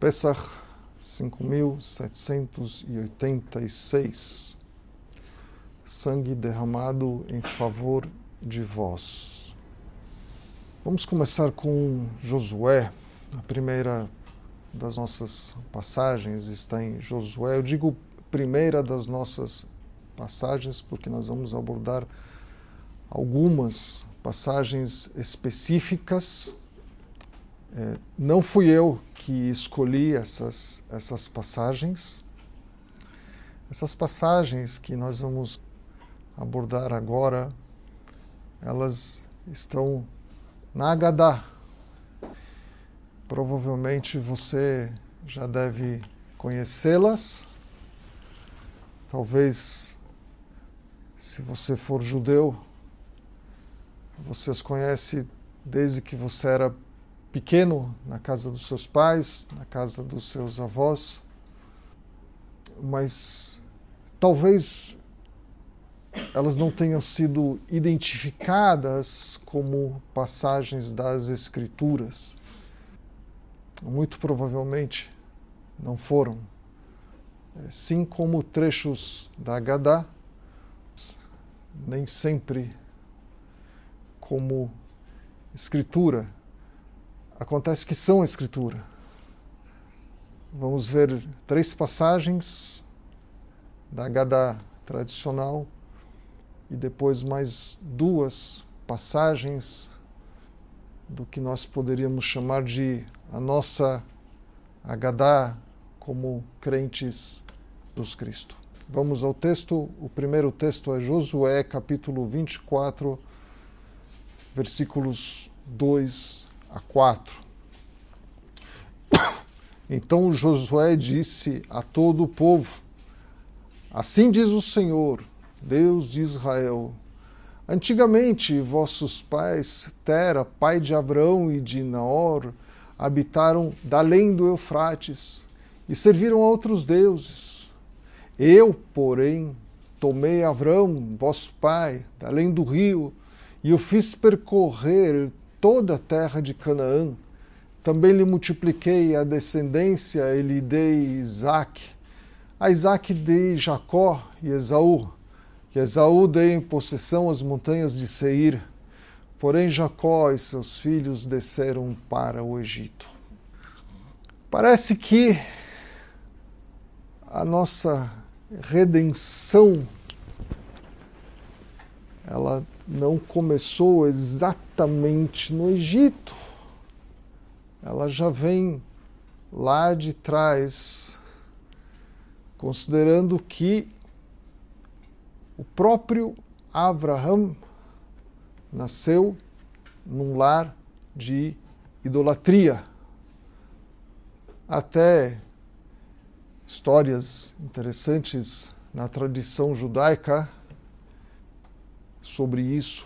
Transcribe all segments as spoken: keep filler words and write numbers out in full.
Pesach cinco mil setecentos e oitenta e seis. Sangue derramado em favor de vós. Vamos começar com Josué. A primeira das nossas passagens está em Josué. Eu digo primeira das nossas passagens porque nós vamos abordar algumas passagens específicas. É, não fui eu que escolhi essas, essas passagens. Essas passagens que nós vamos abordar agora, elas estão na Agadá. Provavelmente você já deve conhecê-las. Talvez, se você for judeu, você as conhece desde que você era pequeno, na casa dos seus pais, na casa dos seus avós. Mas talvez elas não tenham sido identificadas como passagens das Escrituras. Muito provavelmente não foram. Assim como trechos da Agadá, nem sempre como Escritura. Acontece que são Escritura. Vamos ver três passagens da Agadá tradicional e depois mais duas passagens do que nós poderíamos chamar de a nossa Agadá como crentes dos Cristo. Vamos ao texto. O primeiro texto é Josué, capítulo vinte e quatro, versículos dois a quatro. Então Josué disse a todo o povo: Assim diz o Senhor, Deus de Israel: Antigamente vossos pais, Tera, pai de Abrão e de Naor, habitaram da além do Eufrates e serviram a outros deuses. Eu, porém, tomei Abrão, vosso pai, da além do rio, e o fiz percorrer toda a terra de Canaã. Também lhe multipliquei a descendência e lhe dei Isaque. A Isaque dei Jacó e Esaú. E Esaú dei em possessão as montanhas de Seir. Porém Jacó e seus filhos desceram para o Egito. Parece que a nossa redenção, ela não começou exatamente no Egito. Ela já vem lá de trás, considerando que o próprio Abraão nasceu num lar de idolatria. Até histórias interessantes na tradição judaica sobre isso.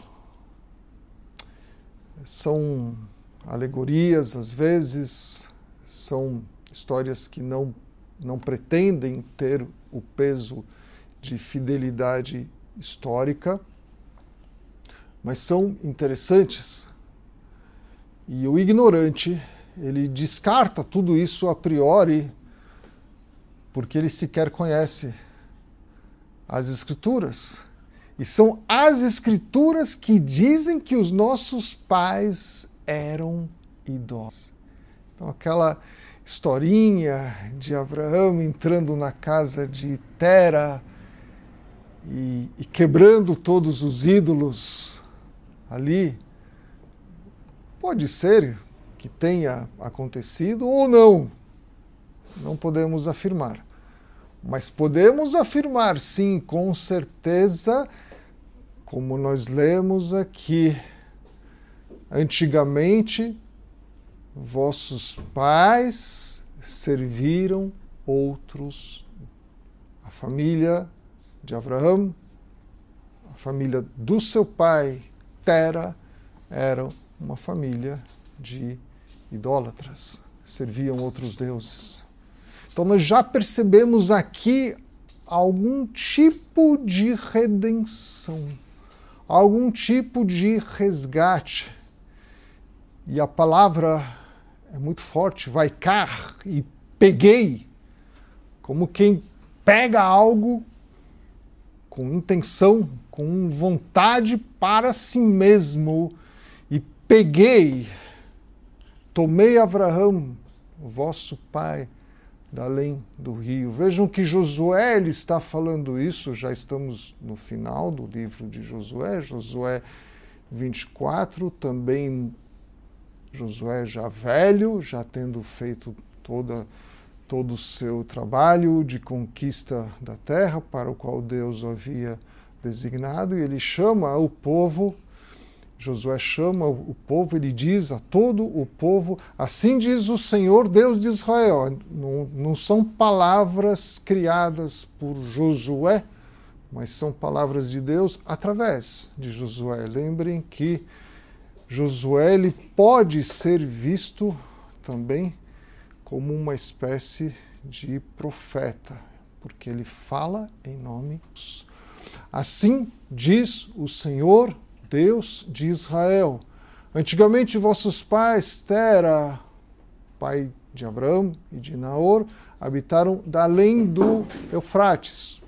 São alegorias, às vezes, são histórias que não, não pretendem ter o peso de fidelidade histórica, mas são interessantes. E o ignorante, ele descarta tudo isso a priori, porque ele sequer conhece as Escrituras. E são as Escrituras que dizem que os nossos pais eram idólatras. Então, aquela historinha de Abraão entrando na casa de Tera e, e quebrando todos os ídolos ali, pode ser que tenha acontecido ou não. Não podemos afirmar. Mas podemos afirmar, sim, com certeza, como nós lemos aqui, antigamente, vossos pais serviram outros. A família de Abraão, a família do seu pai, Tera, era uma família de idólatras, serviam outros deuses. Então nós já percebemos aqui algum tipo de redenção, algum tipo de resgate. E a palavra é muito forte, vaikar, e peguei, como quem pega algo com intenção, com vontade para si mesmo, e peguei, tomei Abraão, vosso pai, da além do rio. Vejam que Josué ele está falando isso, já estamos no final do livro de Josué, Josué vinte e quatro, também Josué já velho, já tendo feito toda, todo o seu trabalho de conquista da terra para o qual Deus o havia designado, e ele chama o povo, Josué chama o povo, ele diz a todo o povo, assim diz o Senhor Deus de Israel. Não, não são palavras criadas por Josué, mas são palavras de Deus através de Josué. Lembrem que Josué ele pode ser visto também como uma espécie de profeta, porque ele fala em nome de Deus. Assim diz o Senhor Deus de Israel. Antigamente vossos pais, Tera, pai de Abraão e de Naor, habitaram da além do Eufrates,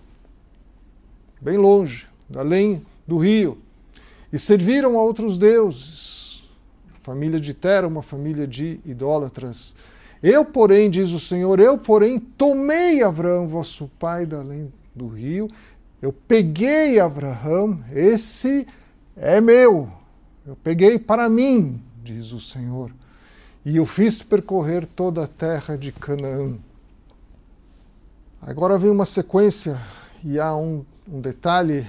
bem longe, da além do rio, e serviram a outros deuses. A família de Tera, uma família de idólatras. Eu, porém, diz o Senhor, eu, porém, tomei Abraão, vosso pai, da além do rio, eu peguei Abraão, esse é meu, eu peguei para mim, diz o Senhor, e eu fiz percorrer toda a terra de Canaã. Agora vem uma sequência, e há um, um detalhe,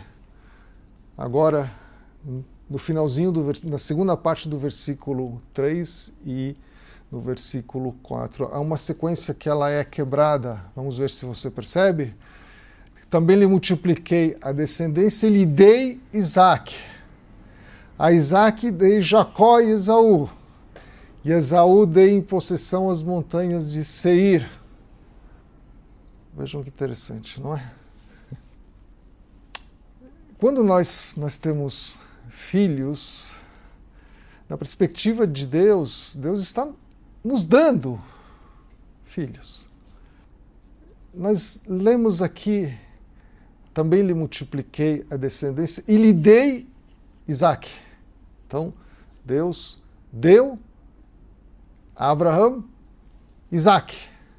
agora no finalzinho, do, na segunda parte do versículo três e no versículo quatro. Há uma sequência que ela é quebrada, vamos ver se você percebe. Também lhe multipliquei a descendência e lhe dei Isaque. A Isaque dei Jacó e Esaú, e Esaú dei em possessão as montanhas de Seir. Vejam que interessante, não é? Quando nós, nós temos filhos, na perspectiva de Deus, Deus está nos dando filhos. Nós lemos aqui, também lhe multipliquei a descendência e lhe dei Isaque. Então, Deus deu a Abraão Isaque.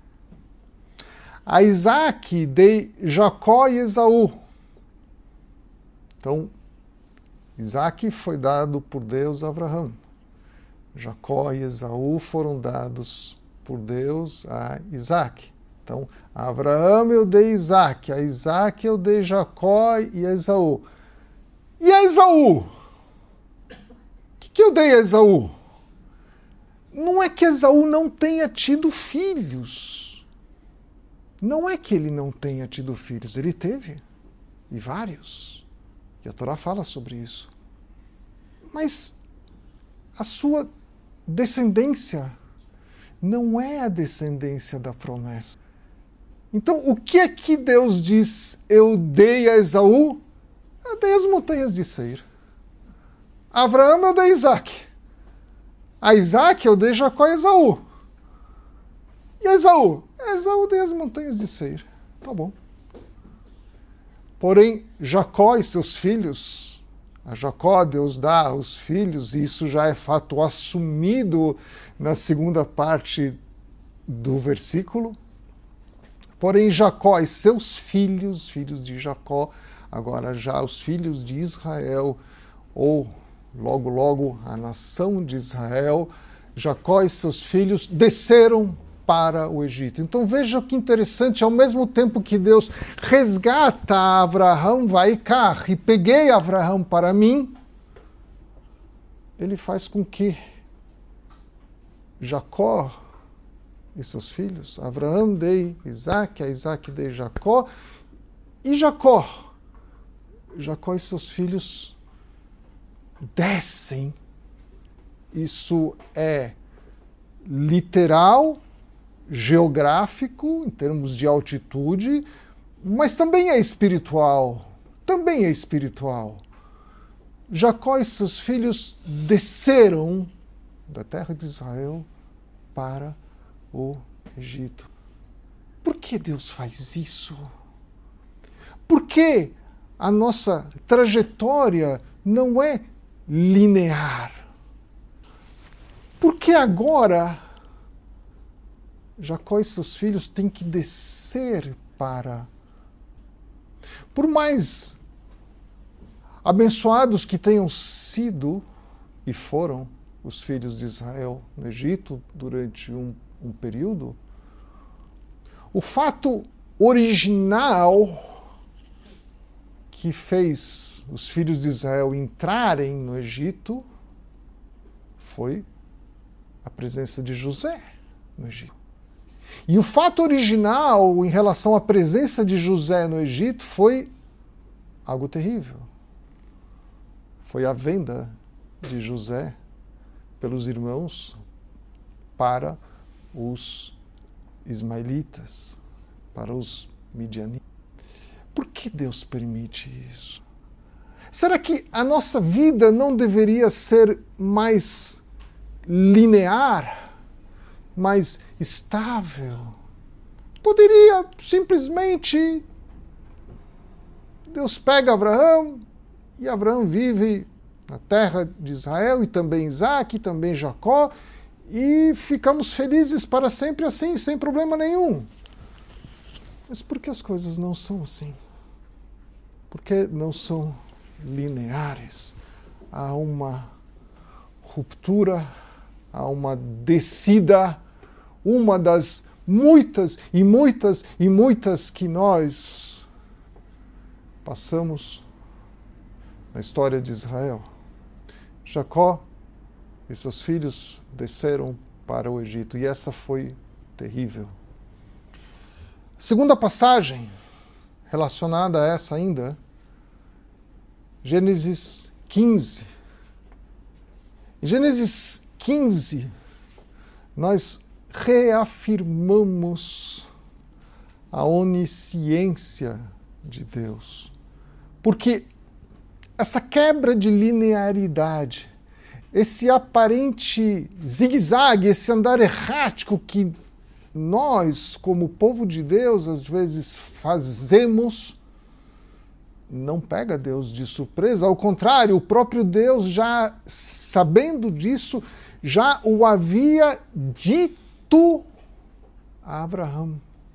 A Isaque dei Jacó e Esaú. Então, Isaque foi dado por Deus a Abraão. Jacó e Esaú foram dados por Deus a Isaque. Então, a Abraão eu dei Isaque, a Isaque eu dei Jacó e a Esaú. E a Esaú? O que, que eu dei a Esaú? Não é que Esaú não tenha tido filhos. Não é que ele não tenha tido filhos, ele teve, e vários. E a Torá fala sobre isso. Mas a sua descendência não é a descendência da promessa. Então, o que é que Deus diz? Eu dei a Esaú? Eu dei as montanhas de Seir. A Abraão eu dei Isaque. A Isaque eu dei Jacó e Esaú. E a Esaú? A Esaú dei as montanhas de Seir. Tá bom. Porém, Jacó e seus filhos, a Jacó Deus dá os filhos, e isso já é fato assumido na segunda parte do versículo. Porém, Jacó e seus filhos, filhos de Jacó, agora já os filhos de Israel, ou logo, logo a nação de Israel, Jacó e seus filhos desceram para o Egito. Então veja que interessante, ao mesmo tempo que Deus resgata Abraão, vai cá, e peguei Abraão para mim, ele faz com que Jacó e seus filhos, Abraão dei Isaque, a Isaque dei Jacó, e Jacó, Jacó e seus filhos descem. Isso é literal, geográfico, em termos de altitude, mas também é espiritual. Também é espiritual. Jacó e seus filhos desceram da terra de Israel para o Egito. que Deus faz isso? Por que a nossa trajetória não é linear? Por que agora Jacó e seus filhos têm que descer para... Por mais abençoados que tenham sido e foram os filhos de Israel no Egito durante um, um período, o fato original que fez os filhos de Israel entrarem no Egito foi a presença de José no Egito. E o fato original em relação à presença de José no Egito foi algo terrível. Foi a venda de José pelos irmãos para os ismaelitas, para os midianitas. Por que Deus permite isso? Será que a nossa vida não deveria ser mais linear, mais estável? Poderia simplesmente Deus pega Abraão e Abraão vive na terra de Israel e também Isaac e também Jacó e ficamos felizes para sempre assim, sem problema nenhum. Mas por que as coisas não são assim? Por que não são lineares? Há uma ruptura, há uma descida, uma das muitas e muitas e muitas que nós passamos na história de Israel. Jacó e seus filhos desceram para o Egito e essa foi terrível. Segunda passagem relacionada a essa ainda, Gênesis quinze. Em Gênesis quinze, nós reafirmamos a onisciência de Deus. Porque essa quebra de linearidade, esse aparente zigue-zague, esse andar errático que nós, como povo de Deus, às vezes fazemos, não pega Deus de surpresa. Ao contrário, o próprio Deus, já sabendo disso, já o havia dito a Abraão.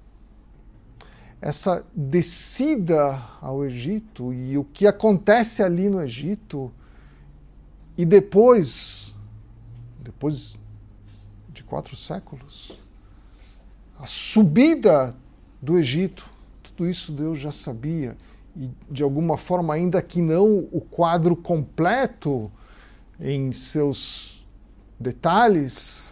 Essa descida ao Egito e o que acontece ali no Egito, e depois, depois de quatro séculos, a subida do Egito, tudo isso Deus já sabia. E de alguma forma, ainda que não o quadro completo em seus detalhes,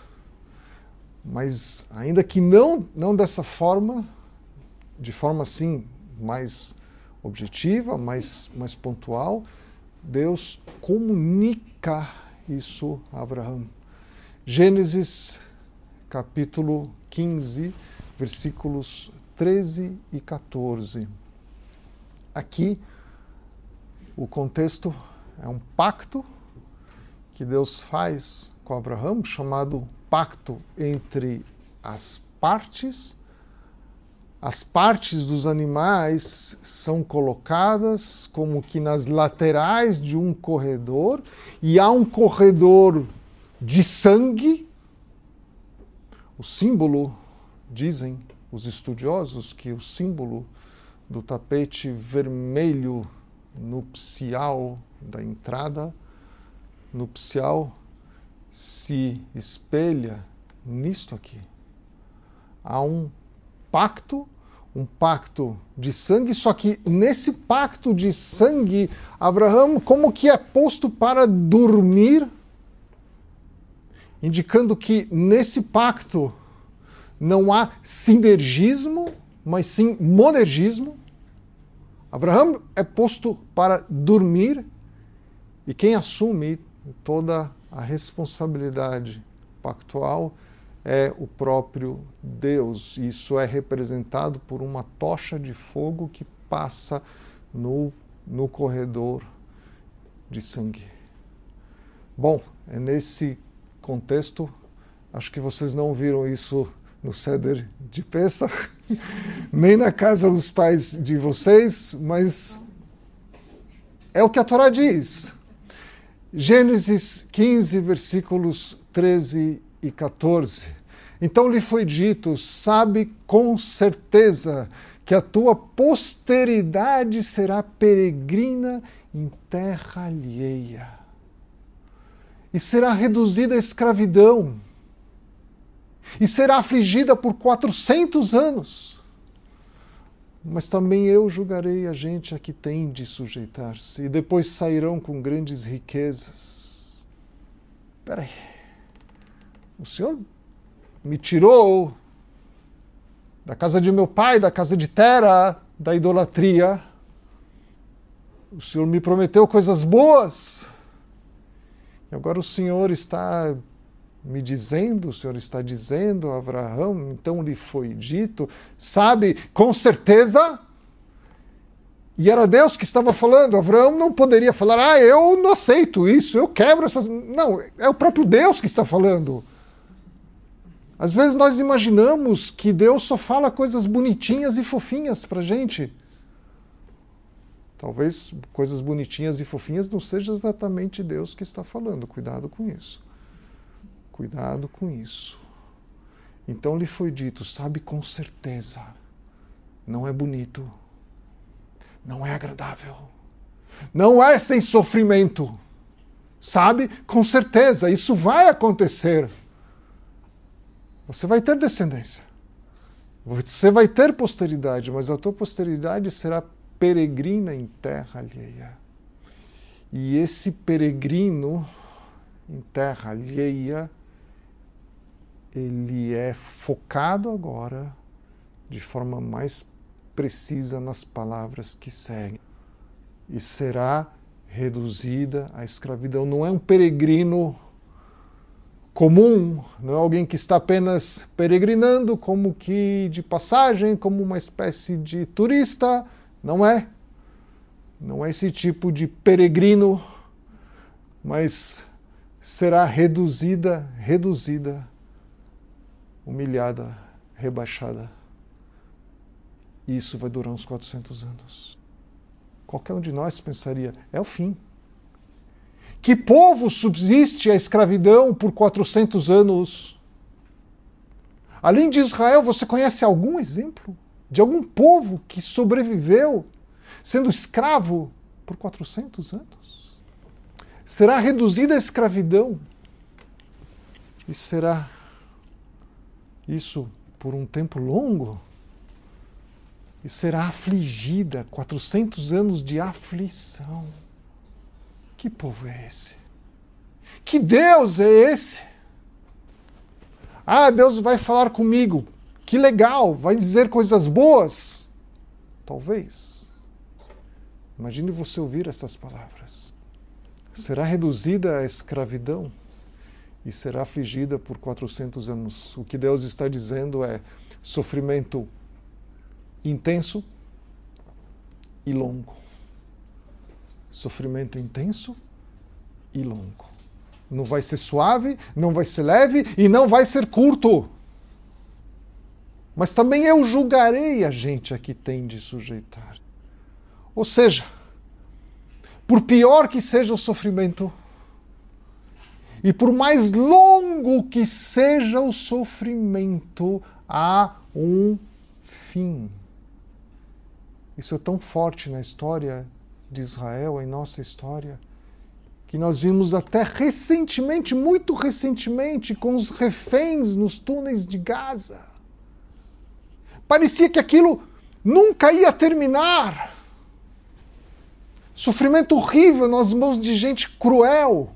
mas ainda que não, não dessa forma, de forma assim mais objetiva, mais, mais pontual, Deus comunica isso a Abraão. Gênesis capítulo quinze, versículos treze e quatorze. Aqui, o contexto é um pacto que Deus faz com Abraão, chamado pacto entre as partes. As partes dos animais são colocadas como que nas laterais de um corredor, e há um corredor de sangue. O símbolo, dizem os estudiosos, que o símbolo do tapete vermelho nupcial da entrada nupcial se espelha nisto aqui. Há um pacto, um pacto de sangue, só que nesse pacto de sangue, Abraão como que é posto para dormir, indicando que nesse pacto não há sinergismo, mas sim monergismo. Abraão é posto para dormir e quem assume toda a responsabilidade pactual é o próprio Deus. Isso é representado por uma tocha de fogo que passa no, no corredor de sangue. Bom, é nesse contexto, acho que vocês não viram isso no Seder de Pesach, nem na casa dos pais de vocês, mas é o que a Torá diz. Gênesis quinze, versículos treze e quatorze. Então lhe foi dito, sabe com certeza que a tua posteridade será peregrina em terra alheia e será reduzida à escravidão e será afligida por quatrocentos anos. Mas também eu julgarei a gente a que tem de sujeitar-se, e depois sairão com grandes riquezas. Espera aí, o Senhor me tirou da casa de meu pai, da casa de Tera, da idolatria. O Senhor me prometeu coisas boas. E agora o Senhor está me dizendo, o Senhor está dizendo a Abraão, então lhe foi dito, sabe, com certeza, e era Deus que estava falando. Abraão não poderia falar, ah, eu não aceito isso, eu quebro essas... Não, é o próprio Deus que está falando. Às vezes nós imaginamos que Deus só fala coisas bonitinhas e fofinhas para a gente. Talvez coisas bonitinhas e fofinhas não seja exatamente Deus que está falando. Cuidado com isso. Cuidado com isso. Então lhe foi dito, sabe com certeza, não é bonito, não é agradável, não é sem sofrimento. Sabe com certeza, isso vai acontecer. Você vai ter descendência, você vai ter posteridade, mas a tua posteridade será peregrina em terra alheia. E esse peregrino em terra alheia, ele é focado agora de forma mais precisa nas palavras que seguem. E será reduzida à escravidão. Não é um peregrino comum, não é alguém que está apenas peregrinando como que de passagem, como uma espécie de turista. Não é. Não é esse tipo de peregrino, mas será reduzida, reduzida, humilhada, rebaixada. E isso vai durar uns quatrocentos anos. Qualquer um de nós pensaria, é o fim. Que povo subsiste a escravidão por quatrocentos anos? Além de Israel, você conhece algum exemplo de algum povo que sobreviveu sendo escravo por quatrocentos anos? Será reduzida a escravidão e será isso por um tempo longo, e será afligida, quatrocentos anos de aflição. Que povo é esse? Que Deus é esse? Ah, Deus vai falar comigo, que legal, vai dizer coisas boas. Talvez. Imagine você ouvir essas palavras. Será reduzida à escravidão e será afligida por quatrocentos anos. O que Deus está dizendo é sofrimento intenso e longo. Sofrimento intenso e longo. Não vai ser suave, não vai ser leve e não vai ser curto. Mas também eu julgarei a gente a que tem de sujeitar. Ou seja, por pior que seja o sofrimento, e por mais longo que seja o sofrimento, há um fim. Isso é tão forte na história de Israel, em nossa história, que nós vimos até recentemente, muito recentemente, com os reféns nos túneis de Gaza. Parecia que aquilo nunca ia terminar. Sofrimento horrível nas mãos de gente cruel.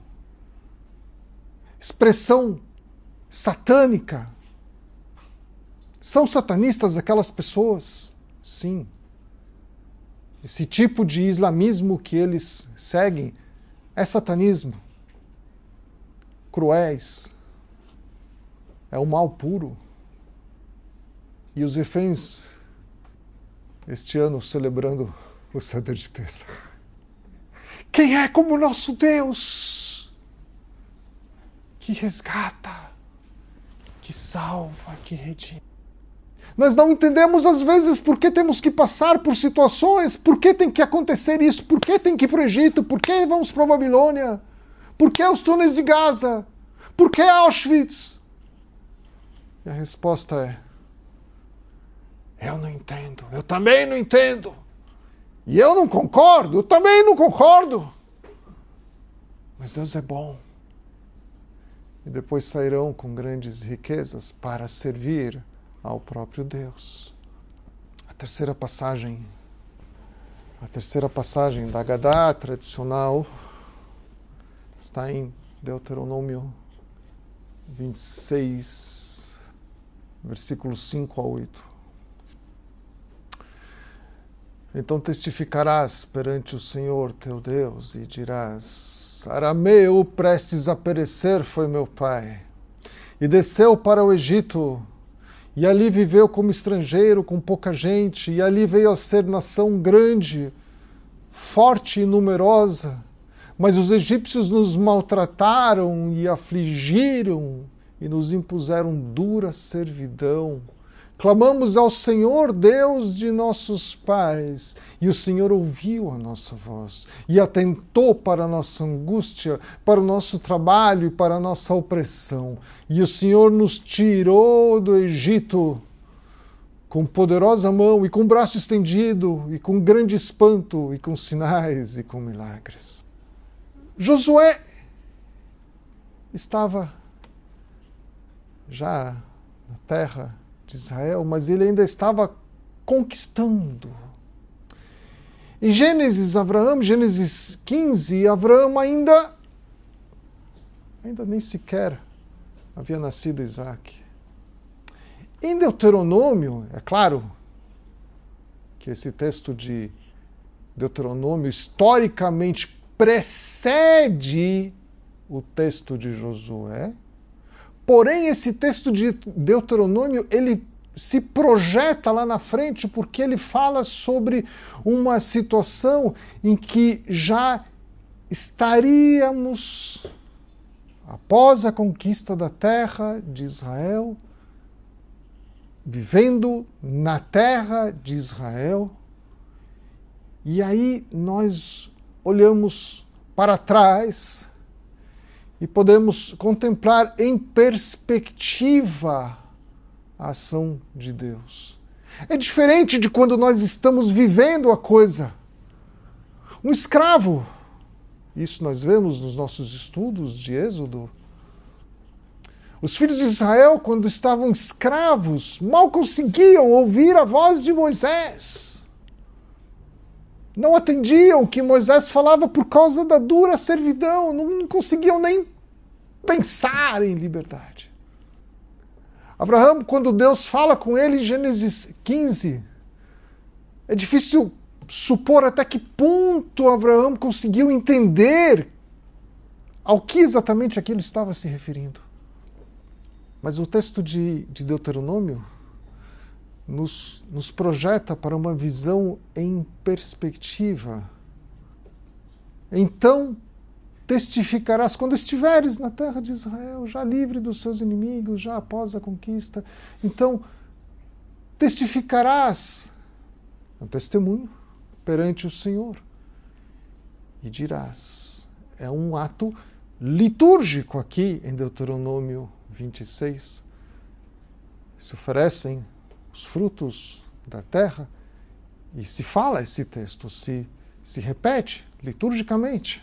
Expressão satânica. São satanistas aquelas pessoas? Sim. Esse tipo de islamismo que eles seguem é satanismo. Cruéis. É o mal puro. E os reféns, este ano, celebrando o Seder de Pesach. Quem é como o nosso Deus? Que resgata, que salva, que redime. Nós não entendemos às vezes por que temos que passar por situações, por que tem que acontecer isso, por que tem que ir para o Egito, por que vamos para a Babilônia, por que os túneis de Gaza, por que Auschwitz? E a resposta é: eu não entendo, eu também não entendo. E eu não concordo, eu também não concordo. Mas Deus é bom. E depois sairão com grandes riquezas para servir ao próprio Deus. A terceira passagem, a terceira passagem da Agadá tradicional está em Deuteronômio vinte e seis, versículos cinco a oito. Então testificarás perante o Senhor teu Deus e dirás: Arameu, prestes a perecer, foi meu pai, e desceu para o Egito, e ali viveu como estrangeiro, com pouca gente, e ali veio a ser nação grande, forte e numerosa. Mas os egípcios nos maltrataram e afligiram e nos impuseram dura servidão. Clamamos ao Senhor, Deus de nossos pais, e o Senhor ouviu a nossa voz e atentou para a nossa angústia, para o nosso trabalho e para a nossa opressão. E o Senhor nos tirou do Egito com poderosa mão e com braço estendido e com grande espanto e com sinais e com milagres. Josué estava já na terra de Israel, mas ele ainda estava conquistando. Em Gênesis, Abraão, Gênesis quinze, Abraão ainda, ainda nem sequer havia nascido Isaac. Em Deuteronômio, é claro que esse texto de Deuteronômio historicamente precede o texto de Josué. Porém, esse texto de Deuteronômio, ele se projeta lá na frente porque ele fala sobre uma situação em que já estaríamos, após a conquista da terra de Israel, vivendo na terra de Israel. E aí nós olhamos para trás e podemos contemplar em perspectiva a ação de Deus. É diferente de quando nós estamos vivendo a coisa. Um escravo, isso nós vemos nos nossos estudos de Êxodo. Os filhos de Israel, quando estavam escravos, mal conseguiam ouvir a voz de Moisés. Não atendiam o que Moisés falava por causa da dura servidão, não conseguiam nem pensar em liberdade. Abraão, quando Deus fala com ele em Gênesis quinze, é difícil supor até que ponto Abraão conseguiu entender ao que exatamente aquilo estava se referindo. Mas o texto de, de Deuteronômio Nos, nos projeta para uma visão em perspectiva. Então testificarás quando estiveres na terra de Israel, já livre dos seus inimigos, já após a conquista. Então testificarás, é um testemunho perante o Senhor, e dirás. É um ato litúrgico aqui em Deuteronômio vinte e seis. Se oferecem os frutos da terra, e se fala esse texto, se, se repete liturgicamente.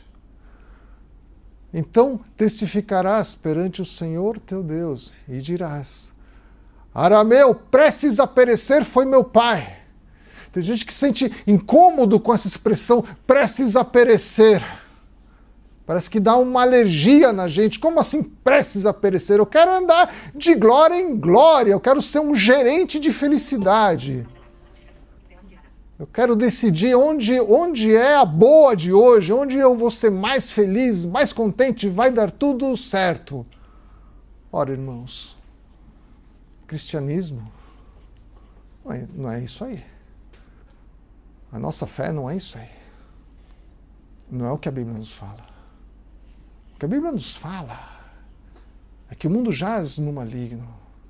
Então testificarás perante o Senhor teu Deus e dirás: Arameu, prestes a perecer, foi meu pai. Tem gente que se sente incômodo com essa expressão, prestes a perecer. Parece que dá uma alergia na gente. Como assim prestes a perecer? Eu quero andar de glória em glória. Eu quero ser um gerente de felicidade. Eu quero decidir onde, onde é a boa de hoje, onde eu vou ser mais feliz, mais contente, vai dar tudo certo. Ora, irmãos, cristianismo não é, não é isso aí. A nossa fé não é isso aí. Não é o que a Bíblia nos fala. O que a Bíblia nos fala é que o mundo jaz no maligno.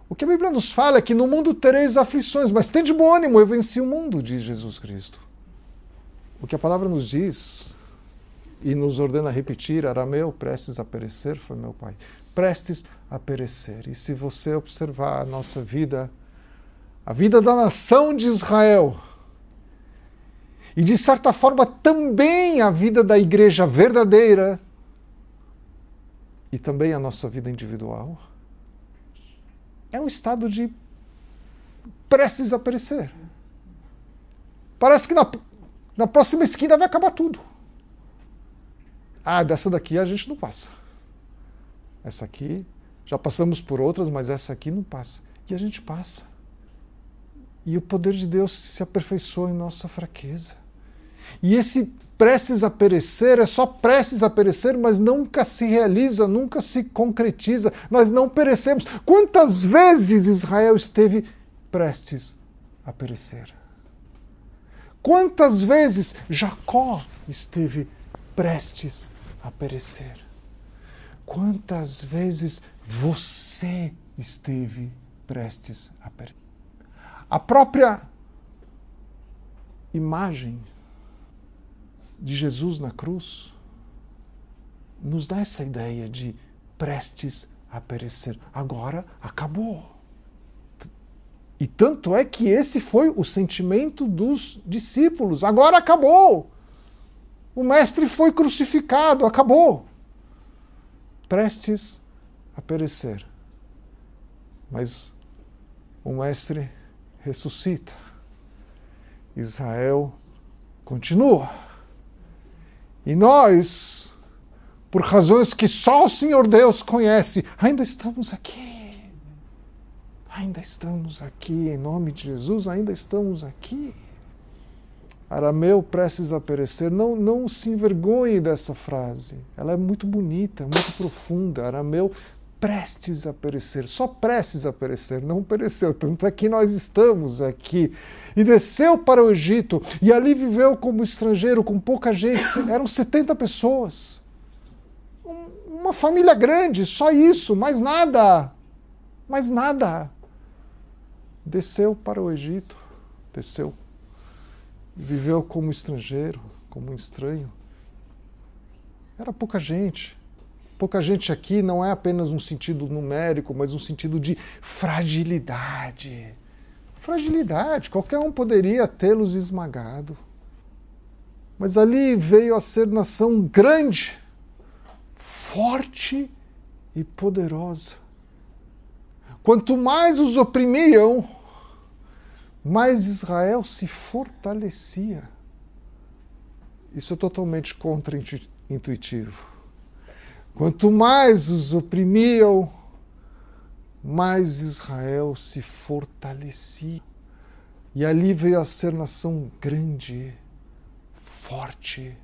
O que a Bíblia nos fala é que no mundo tereis aflições, mas tende bom ânimo, eu venci o mundo, diz Jesus Cristo. O que a palavra nos diz e nos ordena repetir, Arameu, prestes a perecer, foi meu pai. Prestes a perecer. E se você observar a nossa vida, a vida da nação de Israel, e de certa forma também a vida da igreja verdadeira, e também a nossa vida individual, é um estado de prestes a perecer. Parece que na, na próxima esquina vai acabar tudo. Ah, dessa daqui a gente não passa. Essa aqui, já passamos por outras, mas essa aqui não passa. E a gente passa. E o poder de Deus se aperfeiçoa em nossa fraqueza. E esse prestes a perecer é só prestes a perecer, mas nunca se realiza, nunca se concretiza. Nós não perecemos. Quantas vezes Israel esteve prestes a perecer? Quantas vezes Jacó esteve prestes a perecer? Quantas vezes você esteve prestes a perecer? A própria imagem de Jesus na cruz nos dá essa ideia de prestes a perecer. Agora acabou. E tanto é que esse foi o sentimento dos discípulos. Agora acabou. O mestre foi crucificado, acabou. Prestes a perecer. Mas o mestre ressuscita. Israel continua. E nós, por razões que só o Senhor Deus conhece, ainda estamos aqui. Ainda estamos aqui, em nome de Jesus, ainda estamos aqui. Arameu, prestes a perecer. Não, não se envergonhe dessa frase. Ela é muito bonita, muito profunda. Arameu, prestes a perecer. Só prestes a perecer, não pereceu. Tanto é que nós estamos aqui. E desceu para o Egito, e ali viveu como estrangeiro, com pouca gente. Eram setenta pessoas. Uma família grande, só isso, mais nada. Mais nada. Desceu para o Egito. Desceu. Viveu como estrangeiro, como um estranho. Era pouca gente. Pouca gente aqui não é apenas um sentido numérico, mas um sentido de fragilidade. Fragilidade, qualquer um poderia tê-los esmagado. Mas ali veio a ser nação grande, forte e poderosa. Quanto mais os oprimiam, mais Israel se fortalecia. Isso é totalmente contra-intuitivo. Quanto mais os oprimiam, mais Israel se fortalecia. E ali veio a ser nação grande, forte.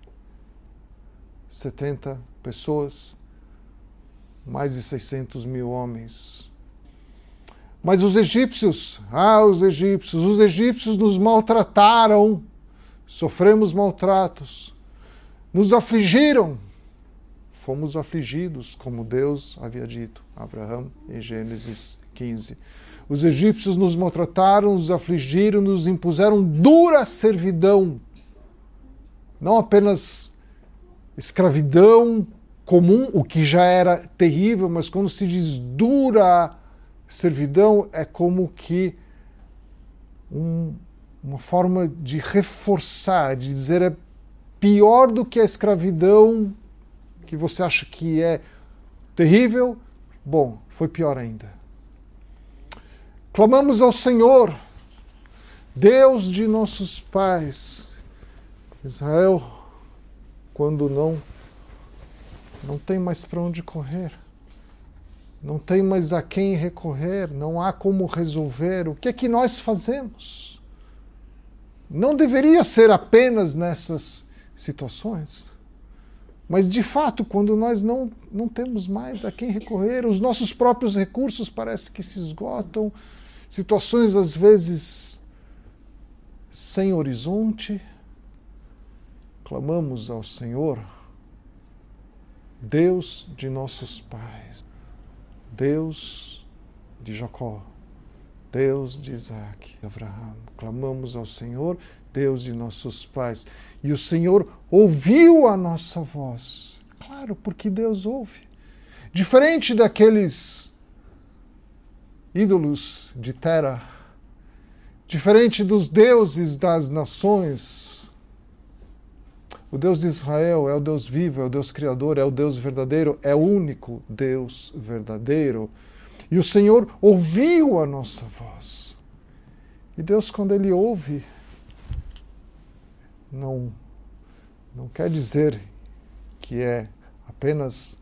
setenta pessoas, mais de seiscentos mil homens. Mas os egípcios, ah, os egípcios, os egípcios nos maltrataram, sofremos maltratos, nos afligiram, fomos afligidos, como Deus havia dito a Abraão em Gênesis quinze. Os egípcios nos maltrataram, nos afligiram, nos impuseram dura servidão. Não apenas escravidão comum, o que já era terrível, mas quando se diz dura servidão, é como que um, uma forma de reforçar, de dizer é pior do que a escravidão que você acha que é terrível, bom, foi pior ainda. Clamamos ao Senhor, Deus de nossos pais. Israel, quando não, não tem mais para onde correr, não tem mais a quem recorrer, não há como resolver, o que é que nós fazemos? Não deveria ser apenas nessas situações. Mas, de fato, quando nós não, não temos mais a quem recorrer, os nossos próprios recursos parece que se esgotam, situações, às vezes, sem horizonte, clamamos ao Senhor, Deus de nossos pais, Deus de Jacó, Deus de Isaac, de Abraão. Clamamos ao Senhor, Deus de nossos pais. E o Senhor ouviu a nossa voz. Claro, porque Deus ouve. Diferente daqueles ídolos de terra, diferente dos deuses das nações, o Deus de Israel é o Deus vivo, é o Deus criador, é o Deus verdadeiro, é o único Deus verdadeiro. E o Senhor ouviu a nossa voz. E Deus, quando Ele ouve, não, não quer dizer que é apenas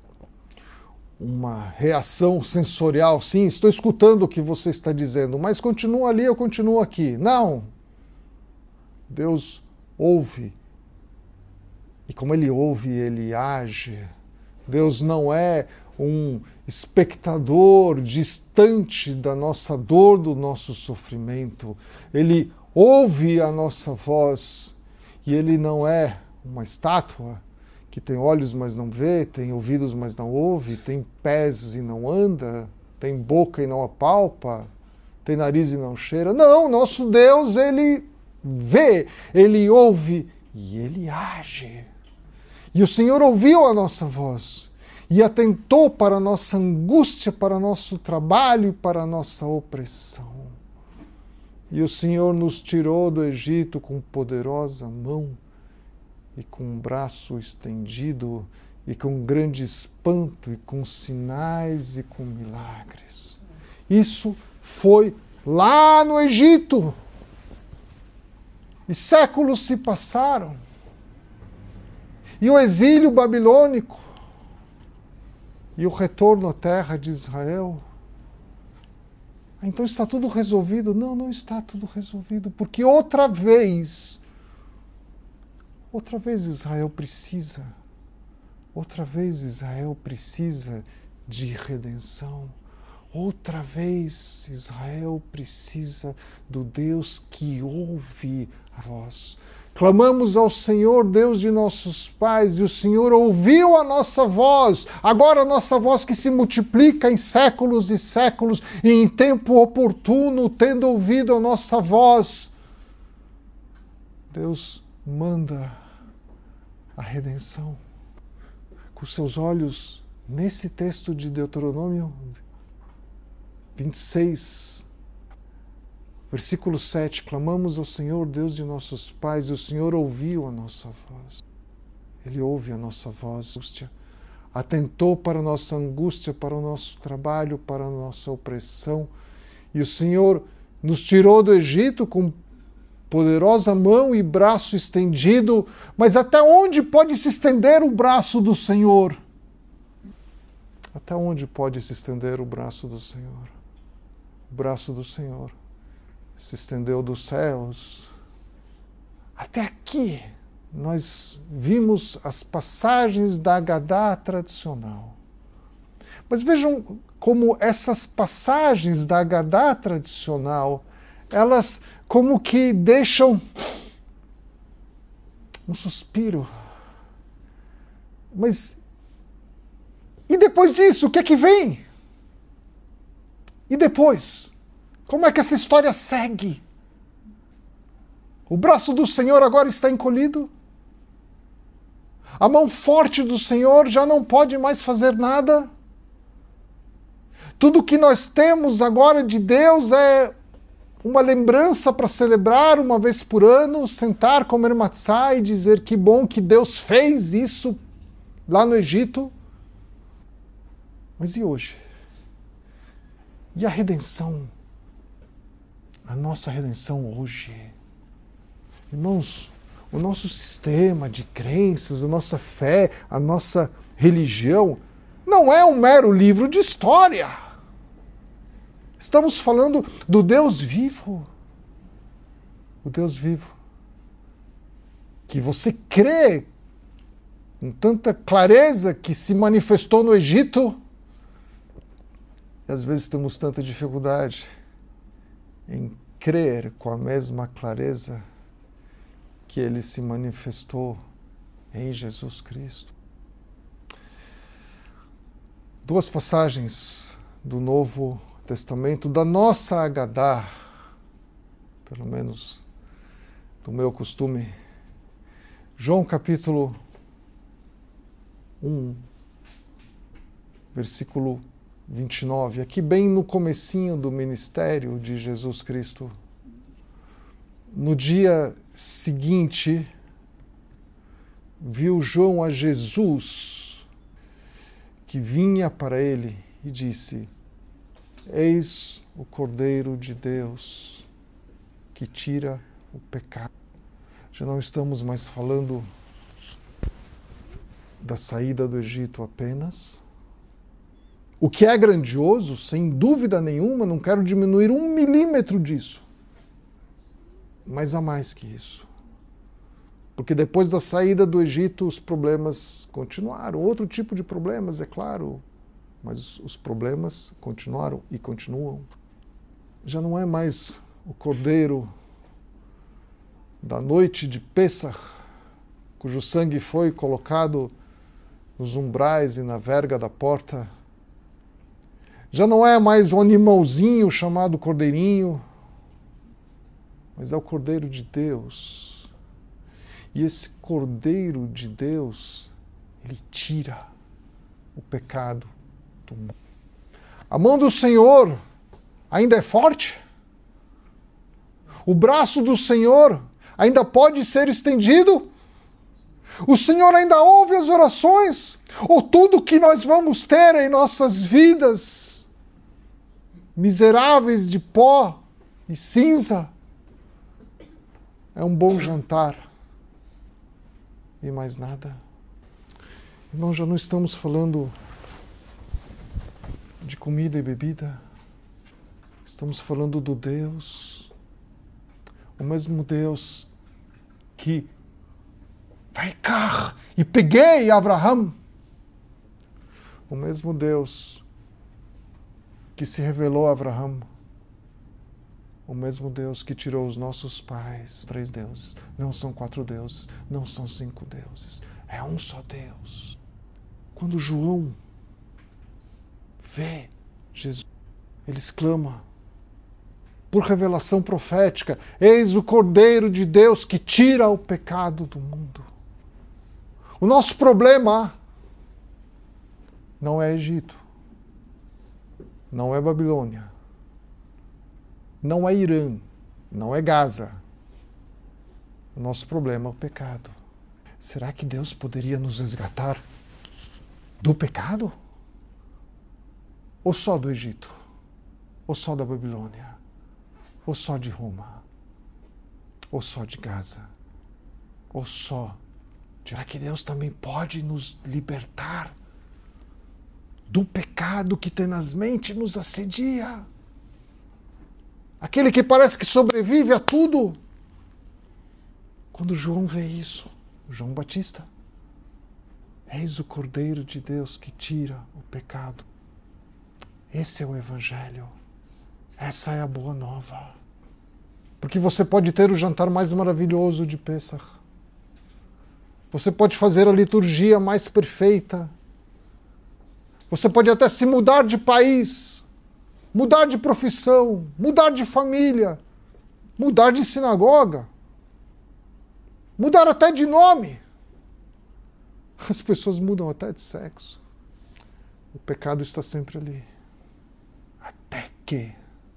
uma reação sensorial. Sim, estou escutando o que você está dizendo, mas continua ali, eu continuo aqui. Não! Deus ouve. E como Ele ouve, Ele age. Deus não é um espectador distante da nossa dor, do nosso sofrimento. Ele ouve a nossa voz e Ele não é uma estátua que tem olhos, mas não vê, tem ouvidos, mas não ouve, tem pés e não anda, tem boca e não apalpa, tem nariz e não cheira. Não, nosso Deus, Ele vê, Ele ouve e Ele age. E o Senhor ouviu a nossa voz e atentou para a nossa angústia, para o nosso trabalho e para a nossa opressão. E o Senhor nos tirou do Egito com poderosa mão e com um braço estendido e com grande espanto e com sinais e com milagres. Isso foi lá no Egito. E séculos se passaram. E o exílio babilônico e o retorno à terra de Israel. Então está tudo resolvido? Não, não está tudo resolvido, porque outra vez, outra vez Israel precisa, outra vez Israel precisa de redenção. Outra vez Israel precisa do Deus que ouve a voz. Clamamos ao Senhor, Deus de nossos pais, e o Senhor ouviu a nossa voz. Agora a nossa voz que se multiplica em séculos e séculos, e em tempo oportuno, tendo ouvido a nossa voz, Deus manda a redenção. Com seus olhos, nesse texto de Deuteronômio vinte e seis, versículo sete, clamamos ao Senhor, Deus de nossos pais, e o Senhor ouviu a nossa voz. Ele ouve a nossa voz, atentou para a nossa angústia, para o nosso trabalho, para a nossa opressão. E o Senhor nos tirou do Egito com poderosa mão e braço estendido. Mas até onde pode se estender o braço do Senhor? Até onde pode se estender o braço do Senhor? O braço do Senhor se estendeu dos céus. Até aqui nós vimos as passagens da Agadá tradicional. Mas vejam como essas passagens da Agadá tradicional, elas como que deixam um suspiro. Mas e depois disso, o que é que vem? E depois? Como é que essa história segue? O braço do Senhor agora está encolhido? A mão forte do Senhor já não pode mais fazer nada? Tudo que nós temos agora de Deus é uma lembrança para celebrar uma vez por ano, sentar, comer matzá e dizer que bom que Deus fez isso lá no Egito. Mas e hoje? E a redenção? A nossa redenção hoje? Irmãos, o nosso sistema de crenças, a nossa fé, a nossa religião, não é um mero livro de história. Estamos falando do Deus vivo. O Deus vivo. Que você crê com tanta clareza que se manifestou no Egito. E às vezes temos tanta dificuldade em crer com a mesma clareza que ele se manifestou em Jesus Cristo. Duas passagens do Novo Testamento, da nossa Agadá, pelo menos do meu costume, João capítulo um, versículo vinte e nove, aqui bem no comecinho do ministério de Jesus Cristo. No dia seguinte, viu João a Jesus, que vinha para ele, e disse: Eis o Cordeiro de Deus, que tira o pecado. Já não estamos mais falando da saída do Egito apenas. O que é grandioso, sem dúvida nenhuma, não quero diminuir um milímetro disso. Mas há mais que isso. Porque depois da saída do Egito, os problemas continuaram. Outro tipo de problemas, é claro, mas os problemas continuaram e continuam. Já não é mais o Cordeiro da noite de Pêssar, cujo sangue foi colocado nos umbrais e na verga da porta. Já não é mais um animalzinho chamado Cordeirinho, mas é o Cordeiro de Deus. E esse Cordeiro de Deus, ele tira o pecado do mundo. A mão do Senhor ainda é forte? O braço do Senhor ainda pode ser estendido? O Senhor ainda ouve as orações? Ou tudo que nós vamos ter em nossas vidas, miseráveis de pó e cinza, é um bom jantar e mais nada? Irmão, já não estamos falando de comida e bebida. Estamos falando do Deus, o mesmo Deus que vai cá e peguei Abraão, o mesmo Deus que se revelou a Abraão, o mesmo Deus que tirou os nossos pais. Três deuses, não são quatro deuses, não são cinco deuses, é um só Deus. Quando João vê Jesus, ele exclama, por revelação profética: eis o Cordeiro de Deus que tira o pecado do mundo. O nosso problema não é Egito, não é Babilônia, não é Irã, não é Gaza. O nosso problema é o pecado. Será que Deus poderia nos resgatar do pecado? Ou só do Egito? Ou só da Babilônia? Ou só de Roma? Ou só de Gaza? Ou só... Será que Deus também pode nos libertar do pecado que tenazmente nos assedia? Aquele que parece que sobrevive a tudo. Quando João vê isso, João Batista, eis o Cordeiro de Deus que tira o pecado. Esse é o Evangelho. Essa é a boa nova. Porque você pode ter o jantar mais maravilhoso de Pêssar. Você pode fazer a liturgia mais perfeita. Você pode até se mudar de país, mudar de profissão, mudar de família, mudar de sinagoga, mudar até de nome. As pessoas mudam até de sexo. O pecado está sempre ali. Até que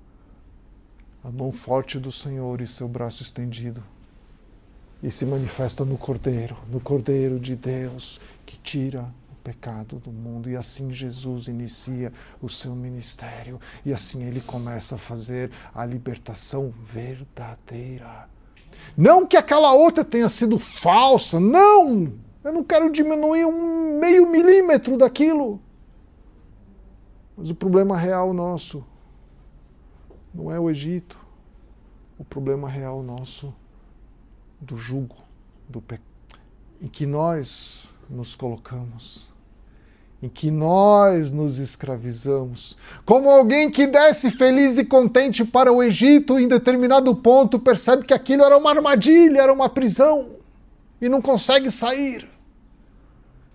a mão forte do Senhor e seu braço estendido e se manifesta no Cordeiro, no Cordeiro de Deus que tira o pecado do mundo. E assim Jesus inicia o seu ministério. E assim ele começa a fazer a libertação verdadeira. Não que aquela outra tenha sido falsa, não! Eu não quero diminuir um meio milímetro daquilo. Mas o problema real nosso não é o Egito. O problema real nosso do jugo, do pecado, em que nós nos colocamos, em que nós nos escravizamos. Como alguém que desce feliz e contente para o Egito, em determinado ponto percebe que aquilo era uma armadilha, era uma prisão, e não consegue sair.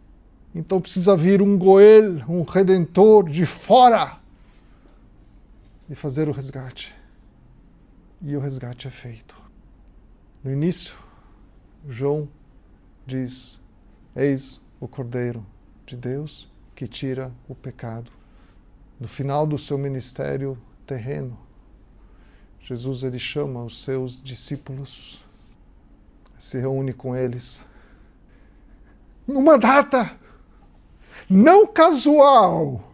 Então precisa vir um Goel, um Redentor de fora, e fazer o resgate. E o resgate é feito. No início, João diz: eis o Cordeiro de Deus que tira o pecado. No final do seu ministério terreno, Jesus ele chama os seus discípulos, se reúne com eles, numa data não casual,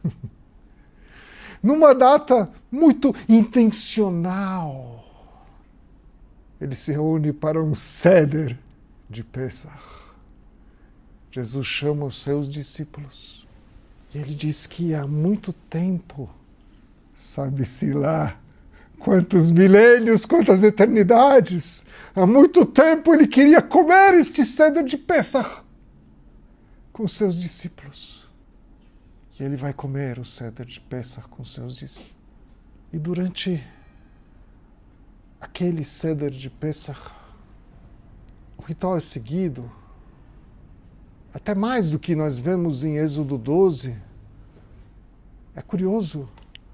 numa data muito intencional. Ele se reúne para um Seder de Pessach. Jesus chama os seus discípulos e ele diz que há muito tempo, sabe-se lá quantos milênios, quantas eternidades, há muito tempo ele queria comer este Seder de Pessach com seus discípulos. E ele vai comer o Seder de Pessach com seus discípulos. E durante aquele Seder de Pessach, o ritual é seguido, até mais do que nós vemos em Êxodo doze. É curioso.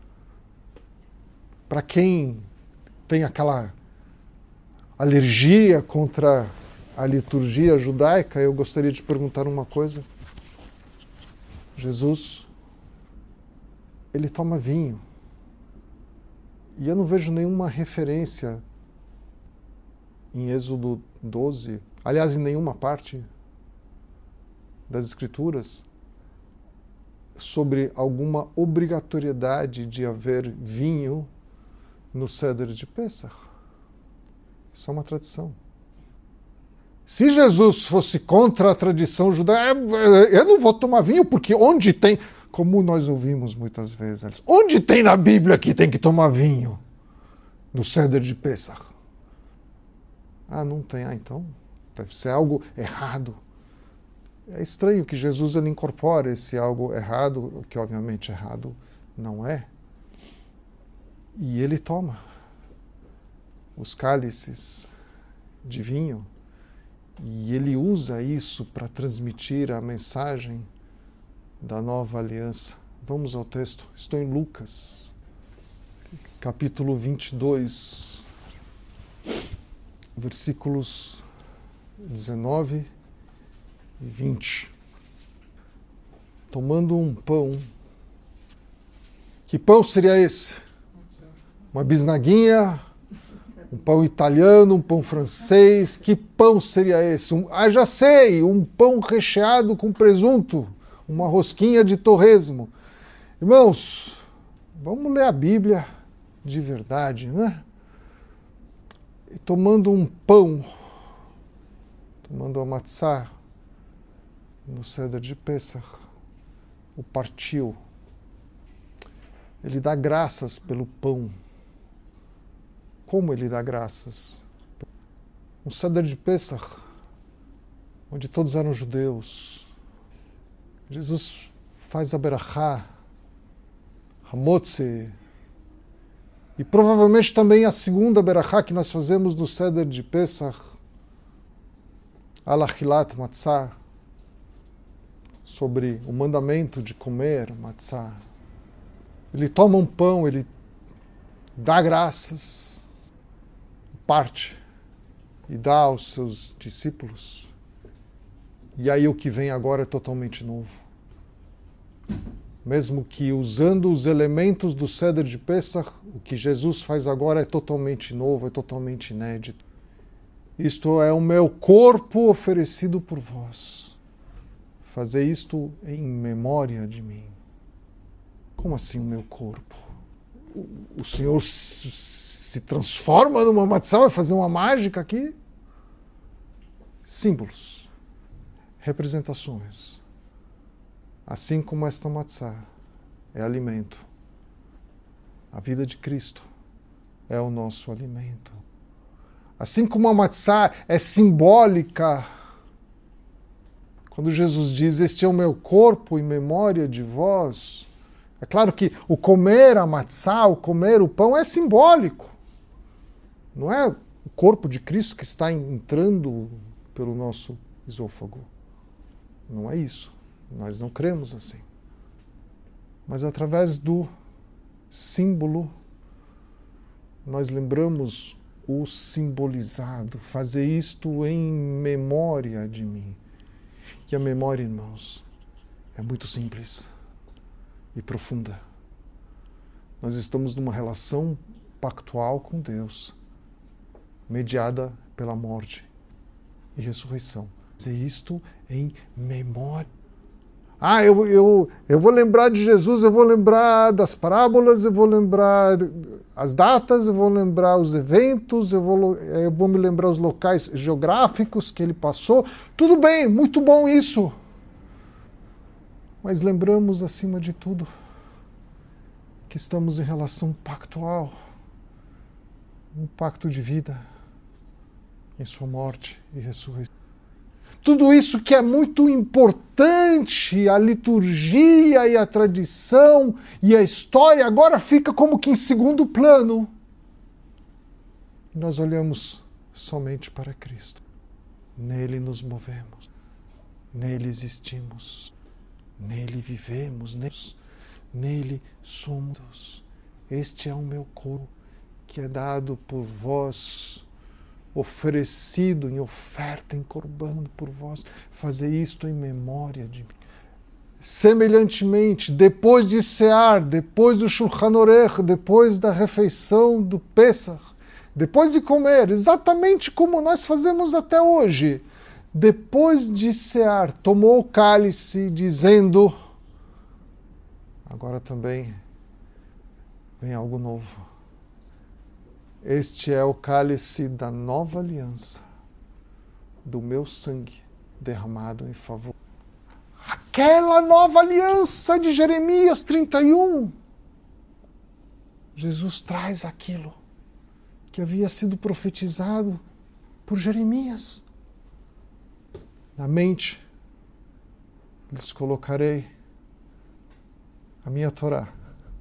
Para quem tem aquela alergia contra a liturgia judaica, eu gostaria de perguntar uma coisa. Jesus, ele toma vinho. E eu não vejo nenhuma referência em Êxodo doze, aliás, em nenhuma parte das Escrituras, sobre alguma obrigatoriedade de haver vinho no Seder de Pessach. Isso é uma tradição. Se Jesus fosse contra a tradição judaica, eu não vou tomar vinho, porque onde tem, como nós ouvimos muitas vezes, onde tem na Bíblia que tem que tomar vinho no Seder de Pessach? Ah, não tem. Ah, então deve ser algo errado. É estranho que Jesus ele incorpora esse algo errado, que obviamente errado não é. E ele toma os cálices de vinho e ele usa isso para transmitir a mensagem da nova aliança. Vamos ao texto. Estou em Lucas, capítulo vinte e dois, versículos dezenove e vinte. Tomando um pão. Que pão seria esse? Uma bisnaguinha? Um pão italiano? Um pão francês? Que pão seria esse? Um, ah, já sei! Um pão recheado com presunto. Uma rosquinha de torresmo. Irmãos, vamos ler a Bíblia de verdade, né? E tomando um pão, tomando a matzá, no Seder de Pessach, o partiu. Ele dá graças pelo pão. Como ele dá graças? Um Seder de Pessach, onde todos eram judeus. Jesus faz a berachá, hamotze, e provavelmente também a segunda berachá que nós fazemos no Seder de Pessach, alachilat matzah, sobre o mandamento de comer matzah. Ele toma um pão, ele dá graças, parte e dá aos seus discípulos. E aí o que vem agora é totalmente novo. Mesmo que usando os elementos do Seder de Pessach, o que Jesus faz agora é totalmente novo, é totalmente inédito. Isto é o meu corpo oferecido por vós. Fazer isto em memória de mim. Como assim o meu corpo? O, o Senhor se, se transforma numa matzá, vai fazer uma mágica aqui? Símbolos, representações. Assim como esta matzá é alimento, a vida de Cristo é o nosso alimento. Assim como a matzá é simbólica, quando Jesus diz, este é o meu corpo em memória de vós, é claro que o comer a matzá, o comer o pão é simbólico. Não é o corpo de Cristo que está entrando pelo nosso esôfago. Não é isso. Nós não cremos assim. Mas através do símbolo, nós lembramos o simbolizado, fazer isto em memória de mim. E a memória, irmãos, é muito simples e profunda. Nós estamos numa relação pactual com Deus, mediada pela morte e ressurreição. Fazer isto em memória. Ah, eu, eu, eu vou lembrar de Jesus, eu vou lembrar das parábolas, eu vou lembrar as datas, eu vou lembrar os eventos, eu vou, eu vou me lembrar os locais geográficos que ele passou. Tudo bem, muito bom isso. Mas lembramos, acima de tudo, que estamos em relação pactual, um pacto de vida em sua morte e ressurreição. Tudo isso que é muito importante, a liturgia e a tradição e a história, agora fica como que em segundo plano. E nós olhamos somente para Cristo. Nele nos movemos, nele existimos, nele vivemos, nele somos. Este é o meu corpo que é dado por vós, oferecido em oferta, em corban por vós, fazer isto em memória de mim. Semelhantemente, depois de cear, depois do Shulchan Orech, depois da refeição do Pesach, depois de comer, exatamente como nós fazemos até hoje, depois de cear, tomou o cálice, dizendo, agora também vem algo novo. Este é o cálice da nova aliança, do meu sangue derramado em favor. Aquela nova aliança de Jeremias trinta e um. Jesus traz aquilo que havia sido profetizado por Jeremias. Na mente lhes colocarei a minha Torá,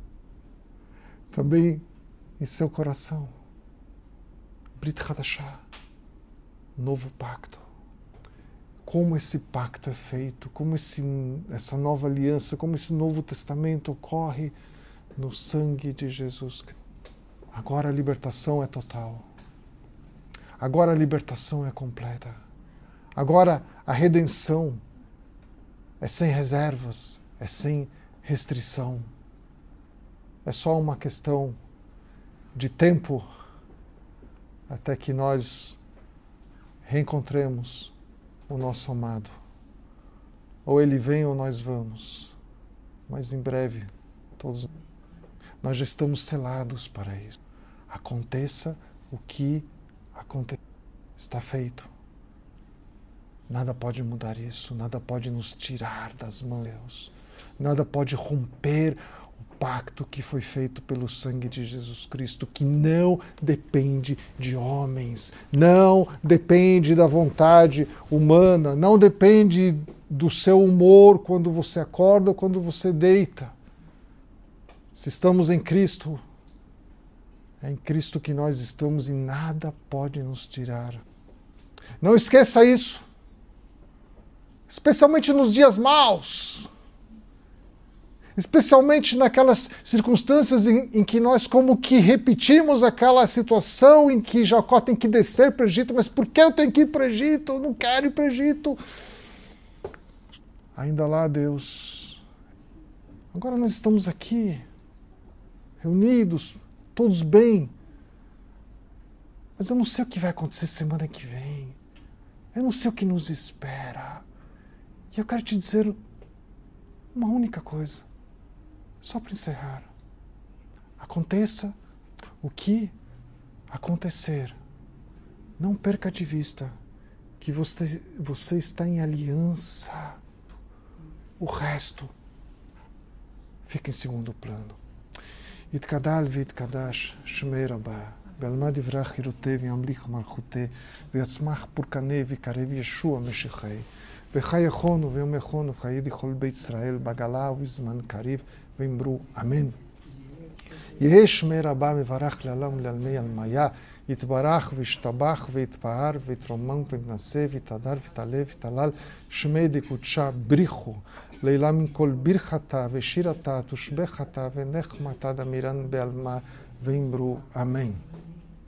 também em seu coração. Brit Hadashah, novo pacto. Como esse pacto é feito, como esse, essa nova aliança, como esse novo testamento ocorre no sangue de Jesus. Agora a libertação é total. Agora a libertação é completa. Agora a redenção é sem reservas, é sem restrição. É só uma questão de tempo até que nós reencontremos o nosso amado. Ou ele vem ou nós vamos. Mas em breve, todos nós já estamos selados para isso. Aconteça o que acontecer. Está feito. Nada pode mudar isso, nada pode nos tirar das mãos de Deus. Nada pode romper pacto que foi feito pelo sangue de Jesus Cristo, que não depende de homens, não depende da vontade humana, não depende do seu humor quando você acorda ou quando você deita. Se estamos em Cristo, é em Cristo que nós estamos e nada pode nos tirar. Não esqueça isso, especialmente nos dias maus. Especialmente naquelas circunstâncias em, em que nós como que repetimos aquela situação em que Jacó tem que descer para o Egito, mas por que eu tenho que ir para o Egito? Eu não quero ir para o Egito. Ainda lá, Deus. Agora nós estamos aqui, reunidos, todos bem. Mas eu não sei o que vai acontecer semana que vem. Eu não sei o que nos espera. E eu quero te dizer uma única coisa. Só para encerrar. Aconteça o que acontecer. Não perca de vista que você, você está em aliança. O resto fica em segundo plano. Itkadal v'itkadash shmei Rabbah. Belmad ivrach hiruteh v'yamlich malchuteh v'yatzmach purkaneh v'karev Yeshua Meshechei. וחי יכונו ויום יכונו חיי לכל בית ישראל בגלה ובזמן קריב ואמרו אמן. יהא שמי רבה מברך לעולם ולעלמי עלמיה, יתברך וישתבח ויתפאר ויתרומם ויתנשא ויתהדר ויתעלה ויתהלל שמי דקודשה בריחו Leila min kol birchata veshirata tushbechata venechmata damiran be'alma veimru. Amém.